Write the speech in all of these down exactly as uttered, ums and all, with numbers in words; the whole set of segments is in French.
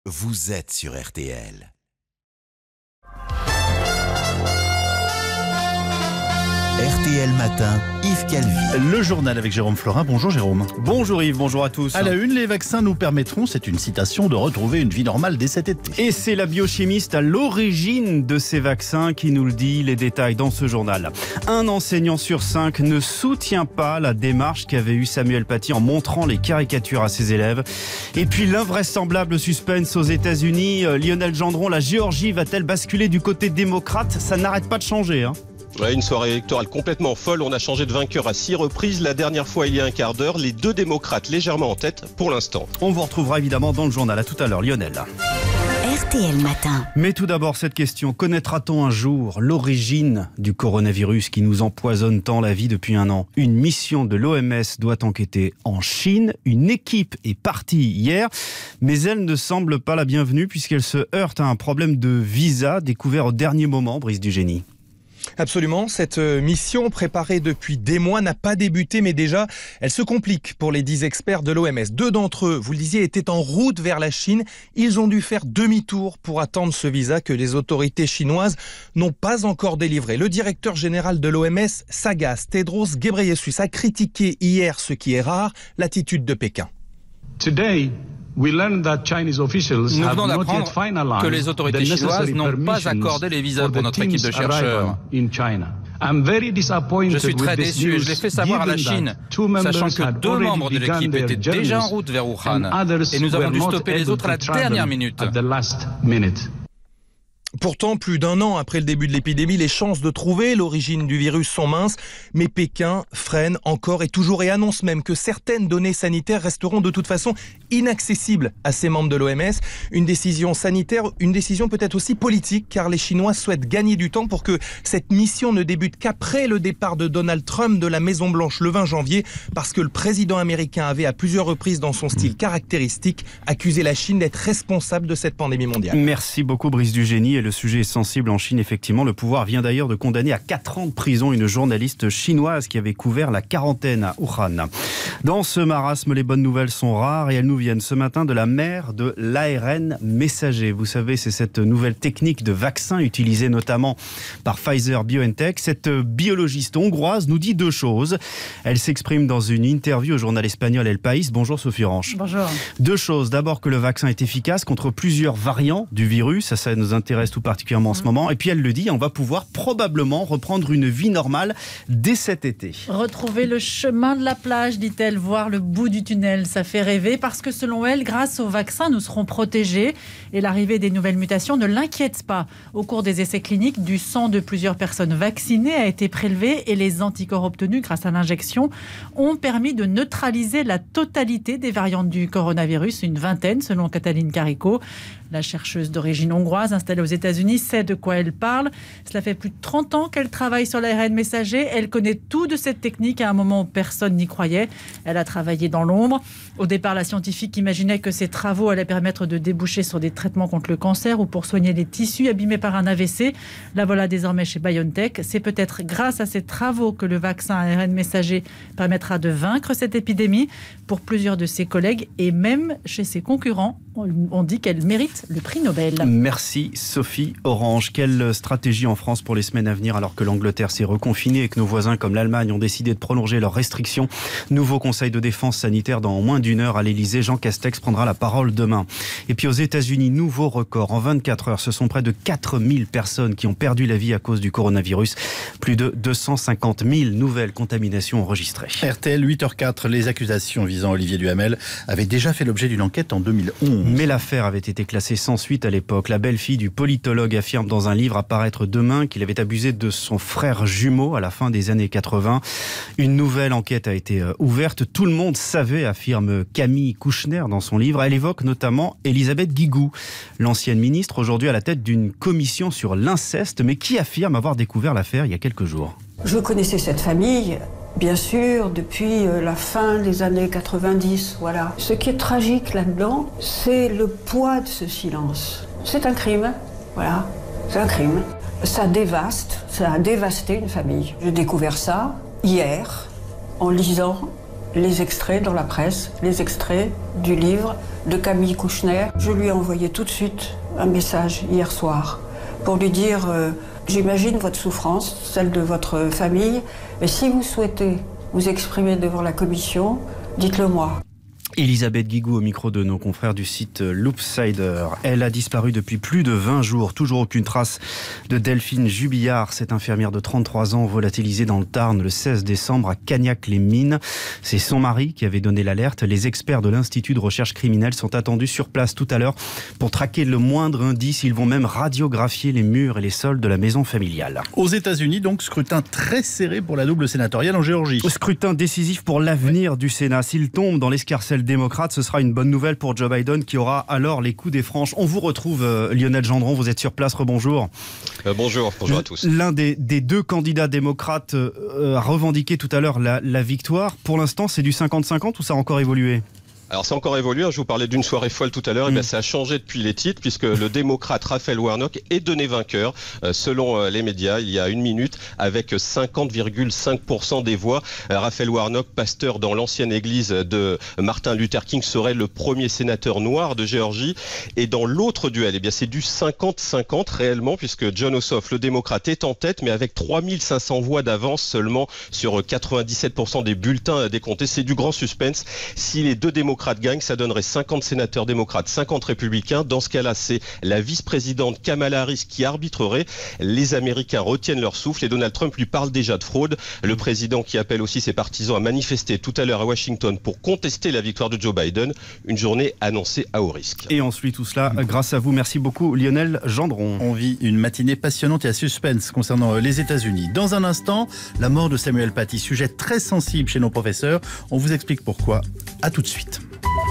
vous êtes sur R T L. R T L Matin, Yves Calvi. Le journal avec Jérôme Florin. Bonjour Jérôme. Bonjour Yves, bonjour à tous. À la une, les vaccins nous permettront, c'est une citation, de retrouver une vie normale dès cet été. Et c'est la biochimiste à l'origine de ces vaccins qui nous le dit, les détails dans ce journal. Un enseignant sur cinq ne soutient pas la démarche qu'avait eue Samuel Paty en montrant les caricatures à ses élèves. Et puis l'invraisemblable suspense aux États-Unis. Lionel Gendron, la Géorgie va-t-elle basculer du côté démocrate? Ça n'arrête pas de changer, hein. Ouais, une soirée électorale complètement folle. On a changé de vainqueur à six reprises. La dernière fois, il y a un quart d'heure. Les deux démocrates légèrement en tête pour l'instant. On vous retrouvera évidemment dans le journal. À tout à l'heure, Lionel. R T L Matin. Mais tout d'abord, cette question. Connaîtra-t-on un jour l'origine du coronavirus qui nous empoisonne tant la vie depuis un an? Une mission de l'O M S doit enquêter en Chine. Une équipe est partie hier, mais elle ne semble pas la bienvenue puisqu'elle se heurte à un problème de visa découvert au dernier moment, Brice Dugénie. Absolument, cette mission préparée depuis des mois n'a pas débuté, mais déjà, elle se complique pour les dix experts de l'O M S. Deux d'entre eux, vous le disiez, étaient en route vers la Chine. Ils ont dû faire demi-tour pour attendre ce visa que les autorités chinoises n'ont pas encore délivré. Le directeur général de l'O M S s'agace. Tedros Ghebreyesus a critiqué hier, ce qui est rare, l'attitude de Pékin. Today, Nous venons d'apprendre que les autorités chinoises n'ont pas accordé les visas pour notre équipe de chercheurs. Je suis très déçu et je l'ai fait savoir à la Chine, sachant que deux membres de l'équipe étaient déjà en route vers Wuhan et nous avons dû stopper les autres à la dernière minute. Pourtant, plus d'un an après le début de l'épidémie, les chances de trouver l'origine du virus sont minces, mais Pékin freine encore et toujours et annonce même que certaines données sanitaires resteront de toute façon inaccessibles à ses membres de l'O M S. Une décision sanitaire, une décision peut-être aussi politique, car les Chinois souhaitent gagner du temps pour que cette mission ne débute qu'après le départ de Donald Trump de la Maison-Blanche le vingt janvier, parce que le président américain avait à plusieurs reprises dans son style caractéristique accusé la Chine d'être responsable de cette pandémie mondiale. Merci beaucoup Brice Dugénie. Et le sujet est sensible en Chine, effectivement. Le pouvoir vient d'ailleurs de condamner à quatre ans de prison une journaliste chinoise qui avait couvert la quarantaine à Wuhan. Dans ce marasme, les bonnes nouvelles sont rares et elles nous viennent ce matin de la mère de l'A R N messager. Vous savez, c'est cette nouvelle technique de vaccin utilisée notamment par Pfizer-BioNTech. Cette biologiste hongroise nous dit deux choses. Elle s'exprime dans une interview au journal espagnol El País. Bonjour Sophie Orange. Bonjour. Deux choses. D'abord que le vaccin est efficace contre plusieurs variants du virus. Ça, ça nous intéresse tout particulièrement en ce moment. Et puis elle le dit, on va pouvoir probablement reprendre une vie normale dès cet été. Retrouver le chemin de la plage, dit-elle, voir le bout du tunnel, ça fait rêver parce que selon elle, grâce au vaccin, nous serons protégés et l'arrivée des nouvelles mutations ne l'inquiète pas. Au cours des essais cliniques, du sang de plusieurs personnes vaccinées a été prélevé et les anticorps obtenus grâce à l'injection ont permis de neutraliser la totalité des variantes du coronavirus, une vingtaine selon Cataline Carico. La chercheuse d'origine hongroise installée aux États-Unis sait de quoi elle parle. Cela fait plus de trente ans qu'elle travaille sur l'A R N messager. Elle connaît tout de cette technique à un moment où personne n'y croyait. Elle a travaillé dans l'ombre. Au départ, la scientifique imaginait que ses travaux allaient permettre de déboucher sur des traitements contre le cancer ou pour soigner les tissus abîmés par un A V C. La voilà désormais chez BioNTech. C'est peut-être grâce à ces travaux que le vaccin A R N messager permettra de vaincre cette épidémie. Pour plusieurs de ses collègues et même chez ses concurrents, on dit qu'elle mérite le prix Nobel. Merci Sophie Orange. Quelle stratégie en France pour les semaines à venir alors que l'Angleterre s'est reconfinée et que nos voisins comme l'Allemagne ont décidé de prolonger leurs restrictions? Nouveau conseil de défense sanitaire dans moins d'une heure à l'Elysée. Jean Castex prendra la parole demain. Et puis aux États-Unis, nouveau record. En vingt-quatre heures, ce sont près de quatre mille personnes qui ont perdu la vie à cause du coronavirus. Plus de deux cent cinquante mille nouvelles contaminations enregistrées. R T L huit heures quatre, les accusations visant Olivier Duhamel avaient déjà fait l'objet d'une enquête en deux mille onze. Mais l'affaire avait été classée sans suite à l'époque. La belle-fille du politologue affirme dans un livre à paraître demain qu'il avait abusé de son frère jumeau à la fin des années quatre-vingts. Une nouvelle enquête a été ouverte. Tout le monde savait, affirme Camille Kouchner dans son livre. Elle évoque notamment Elisabeth Guigou, l'ancienne ministre, aujourd'hui à la tête d'une commission sur l'inceste, mais qui affirme avoir découvert l'affaire il y a quelques jours. Je connaissais cette famille, bien sûr, depuis la fin des années quatre-vingt-dix, voilà. Ce qui est tragique là-dedans, c'est le poids de ce silence. C'est un crime, voilà, c'est un crime. Ça dévaste, ça a dévasté une famille. J'ai découvert ça hier, en lisant les extraits dans la presse, les extraits du livre de Camille Kouchner. Je lui ai envoyé tout de suite un message hier soir pour lui dire euh, j'imagine votre souffrance, celle de votre famille, et si vous souhaitez vous exprimer devant la commission, dites-le moi. Elisabeth Guigou au micro de nos confrères du site Loopsider. Elle a disparu depuis plus de vingt jours. Toujours aucune trace de Delphine Jubillard, cette infirmière de trente-trois ans volatilisée dans le Tarn le seize décembre à Cagnac-les-Mines. C'est son mari qui avait donné l'alerte. Les experts de l'Institut de recherche criminelle sont attendus sur place tout à l'heure pour traquer le moindre indice. Ils vont même radiographier les murs et les sols de la maison familiale. Aux États-Unis, donc, scrutin très serré pour la double sénatoriale en Géorgie. Scrutin décisif pour l'avenir du Sénat. S'il tombe dans l'escarcelle démocrate, ce sera une bonne nouvelle pour Joe Biden qui aura alors les coups des franches. On vous retrouve, euh, Lionel Gendron, vous êtes sur place, rebonjour. Euh, bonjour, bonjour à tous. L'un des, des deux candidats démocrates euh, a revendiqué tout à l'heure la, la victoire. Pour l'instant, c'est du cinquante cinquante ou ça a encore évolué ? Alors c'est encore évolué, je vous parlais d'une soirée folle tout à l'heure, mmh. et bien ça a changé depuis les titres puisque le démocrate Raphaël Warnock est donné vainqueur euh, selon euh, les médias il y a une minute avec cinquante virgule cinq pour cent des voix. Euh, Raphaël Warnock, pasteur dans l'ancienne église de Martin Luther King, serait le premier sénateur noir de Géorgie. Et dans l'autre duel, eh bien c'est du cinquante cinquante réellement puisque Jon Ossoff, le démocrate, est en tête mais avec trois mille cinq cents voix d'avance seulement sur quatre-vingt-dix-sept pour cent des bulletins décomptés. C'est du grand suspense. Si les deux démocrates gagne, ça donnerait cinquante sénateurs démocrates, cinquante républicains. Dans ce cas-là, c'est la vice-présidente Kamala Harris qui arbitrerait. Les Américains retiennent leur souffle et Donald Trump lui parle déjà de fraude. Le président qui appelle aussi ses partisans à manifester tout à l'heure à Washington pour contester la victoire de Joe Biden. Une journée annoncée à haut risque. Et on suit tout cela grâce à vous. Merci beaucoup, Lionel Gendron. On vit une matinée passionnante et à suspense concernant les États-Unis. Dans un instant, la mort de Samuel Paty, sujet très sensible chez nos professeurs. On vous explique pourquoi. À tout de suite.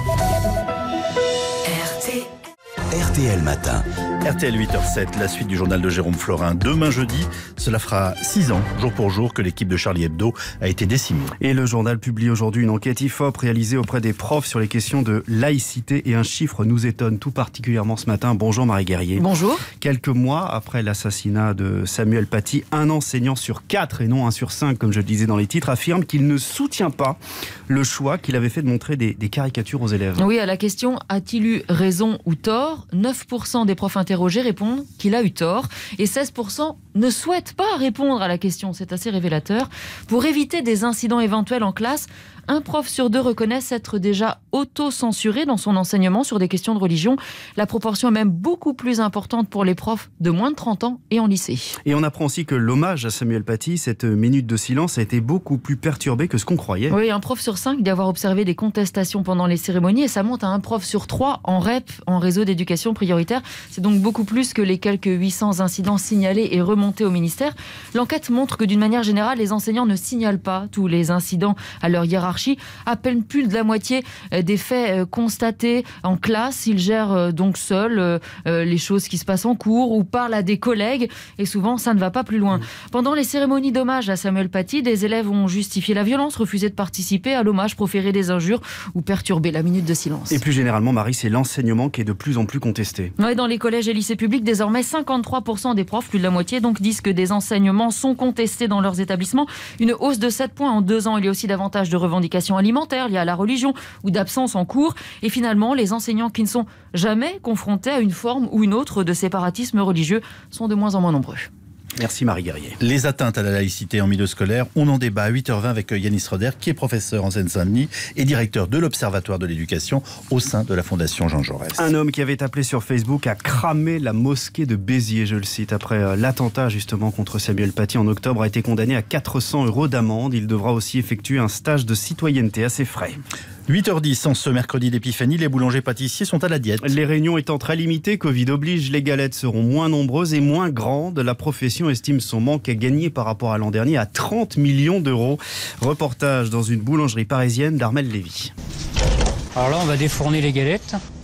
R T L Matin. R T L huit heures sept, la suite du journal de Jérôme Florin. Demain jeudi, cela fera six ans, jour pour jour, que l'équipe de Charlie Hebdo a été décimée. Et le journal publie aujourd'hui une enquête I F O P réalisée auprès des profs sur les questions de laïcité. Et un chiffre nous étonne tout particulièrement ce matin. Bonjour Marie Guerrier. Bonjour. Quelques mois après l'assassinat de Samuel Paty, un enseignant sur quatre, et non un sur cinq, comme je le disais dans les titres, affirme qu'il ne soutient pas le choix qu'il avait fait de montrer des, des caricatures aux élèves. Oui, à la question « A-t-il eu raison ou tort ?», neuf pour cent des profs interrogés répondent qu'il a eu tort et seize pour cent ne souhaitent pas répondre à la question. C'est assez révélateur. Pour éviter des incidents éventuels en classe, un prof sur deux reconnaît s'être déjà auto-censuré dans son enseignement sur des questions de religion. La proportion est même beaucoup plus importante pour les profs de moins de trente ans et en lycée. Et on apprend aussi que l'hommage à Samuel Paty, cette minute de silence, a été beaucoup plus perturbé que ce qu'on croyait. Oui, un prof sur cinq dit avoir observé des contestations pendant les cérémonies et ça monte à un prof sur trois en R E P, en réseau d'éducation prioritaire. C'est donc beaucoup plus que les quelques huit cents incidents signalés et remontés au ministère. L'enquête montre que d'une manière générale, les enseignants ne signalent pas tous les incidents à leur hiérarchie. À peine plus de la moitié des faits constatés en classe. Ils gèrent donc seuls les choses qui se passent en cours ou parlent à des collègues. Et souvent, ça ne va pas plus loin. Pendant les cérémonies d'hommage à Samuel Paty, des élèves ont justifié la violence, refusé de participer à l'hommage, proféré des injures ou perturbé la minute de silence. Et plus généralement, Marie, c'est l'enseignement qui est de plus en plus contesté. Ouais, dans les collèges et lycées publics, désormais, cinquante-trois pour cent des profs, plus de la moitié, donc disent que des enseignements sont contestés dans leurs établissements. Une hausse de sept points en deux ans. Il y a aussi davantage de revendications alimentaires liées à la religion ou d'absence en cours. Et finalement, les enseignants qui ne sont jamais confrontés à une forme ou une autre de séparatisme religieux sont de moins en moins nombreux. Merci Marie Guerrier. Les atteintes à la laïcité en milieu scolaire, on en débat à huit heures vingt avec Yanis Roder, qui est professeur en Seine-Saint-Denis et directeur de l'Observatoire de l'éducation au sein de la Fondation Jean Jaurès. Un homme qui avait appelé sur Facebook à cramer la mosquée de Béziers, je le cite, après l'attentat justement contre Samuel Paty en octobre, a été condamné à quatre cents euros d'amende. Il devra aussi effectuer un stage de citoyenneté à ses frais. huit heures dix, en ce mercredi d'épiphanie, les boulangers-pâtissiers sont à la diète. Les réunions étant très limitées, Covid oblige, les galettes seront moins nombreuses et moins grandes. La profession estime son manque à gagner par rapport à l'an dernier à trente millions d'euros. Reportage dans une boulangerie parisienne d'Armel Lévy. Alors là, on va défourner les galettes.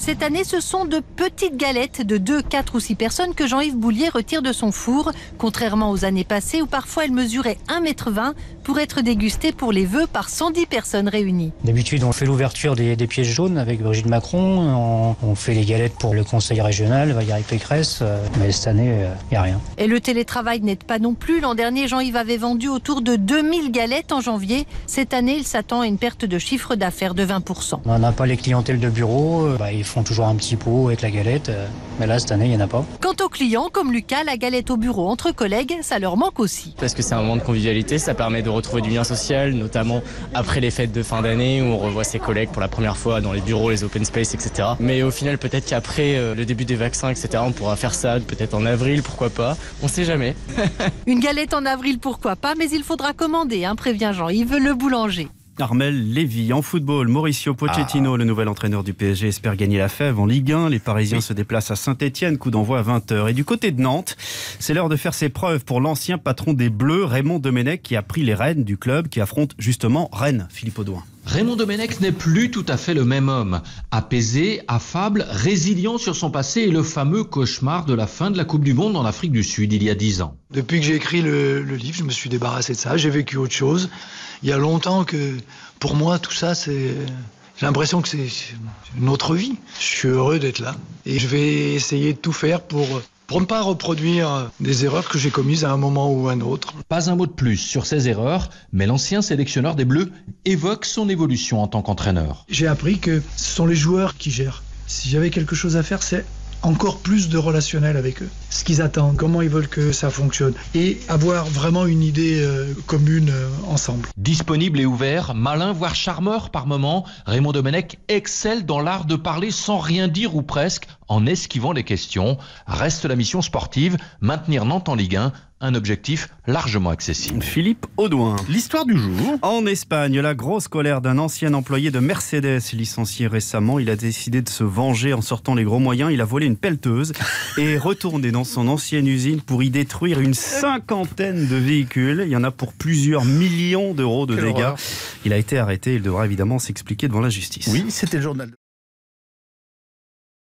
Cette année, ce sont de petites galettes de deux, quatre ou six personnes que Jean-Yves Boulier retire de son four, contrairement aux années passées où parfois elles mesuraient un mètre vingt pour être dégustées pour les vœux par cent dix personnes réunies. D'habitude, on fait l'ouverture des, des pièces jaunes avec Brigitte Macron, on, on fait les galettes pour le conseil régional, Valérie Pécresse, euh, mais cette année, il euh, n'y a rien. Et le télétravail n'aide pas non plus. L'an dernier, Jean-Yves avait vendu autour de deux mille galettes en janvier. Cette année, il s'attend à une perte de chiffre d'affaires de vingt pour cent. On n'a pas les clientèles de bureau, euh, bah, ils font toujours un petit pot avec la galette, euh, mais là, cette année, il n'y en a pas. Quant aux clients, comme Lucas, la galette au bureau entre collègues, ça leur manque aussi. Parce que c'est un moment de convivialité, ça permet de retrouver du lien social, notamment après les fêtes de fin d'année où on revoit ses collègues pour la première fois dans les bureaux, les open space, et cetera. Mais au final, peut-être qu'après euh, le début des vaccins, et cetera, on pourra faire ça peut-être en avril, pourquoi pas, on sait jamais. Une galette en avril, pourquoi pas, mais il faudra commander, hein, prévient Jean-Yves, le boulanger. Armel Lévy. En football, Mauricio Pochettino, ah. le nouvel entraîneur du P S G, espère gagner la fève en Ligue un. Les Parisiens oui. se déplacent à Saint-Etienne, coup d'envoi à vingt heures. Et du côté de Nantes, c'est l'heure de faire ses preuves pour l'ancien patron des Bleus, Raymond Domenech, qui a pris les rênes du club qui affronte justement Rennes. Philippe Audouin. Raymond Domenech n'est plus tout à fait le même homme. Apaisé, affable, résilient sur son passé et le fameux cauchemar de la fin de la Coupe du Monde en Afrique du Sud il y a dix ans. Depuis que j'ai écrit le, le livre, je me suis débarrassé de ça, j'ai vécu autre chose. Il y a longtemps que, pour moi, tout ça, c'est... J'ai l'impression que c'est une autre vie. Je suis heureux d'être là. Et je vais essayer de tout faire pour... pour ne pas reproduire des erreurs que j'ai commises à un moment ou à un autre. Pas un mot de plus sur ces erreurs, mais l'ancien sélectionneur des Bleus évoque son évolution en tant qu'entraîneur. J'ai appris que ce sont les joueurs qui gèrent. Si j'avais quelque chose à faire, c'est encore plus de relationnel avec eux. Ce qu'ils attendent, comment ils veulent que ça fonctionne. Et avoir vraiment une idée euh, commune euh, ensemble. Disponible et ouvert, malin voire charmeur par moments, Raymond Domenech excelle dans l'art de parler sans rien dire ou presque, en esquivant les questions. Reste la mission sportive, maintenir Nantes en Ligue un, un objectif largement accessible. Philippe Audouin. L'histoire du jour. En Espagne, la grosse colère d'un ancien employé de Mercedes licencié récemment. Il a décidé de se venger en sortant les gros moyens. Il a volé une pelleteuse et est retourné dans son ancienne usine pour y détruire une cinquantaine de véhicules. Il y en a pour plusieurs millions d'euros de Quelle dégâts. Horreur. Il a été arrêté. Il devra évidemment s'expliquer devant la justice. Oui, c'était le journal.